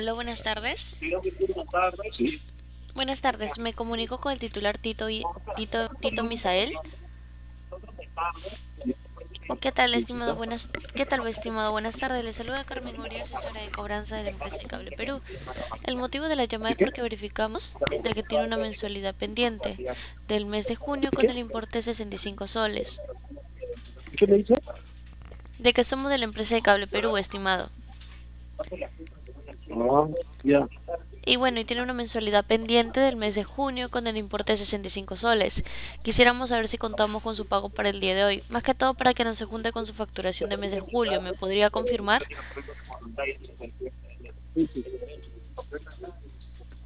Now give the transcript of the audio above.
Aló, buenas tardes. Sí, Buenas tardes, me comunico con el titular Tito Misael. ¿Qué tal, estimado? Buenas tardes. Le saluda Carmen Urias, asesora de cobranza de la empresa de Cable Perú. El motivo de la llamada ¿de es qué? porque verificamos de que tiene una mensualidad pendiente del mes de junio ¿De con qué? el importe de 65 soles. ¿De qué me dice? De que somos de la empresa de Cable Perú, estimado. Ah, ya. Y bueno, y tiene una mensualidad pendiente del mes de junio con el importe de 65 soles. Quisiéramos saber si contamos con su pago para el día de hoy. Más que todo para que no se junte con su facturación de mes de julio. ¿Me podría confirmar? Sí, sí.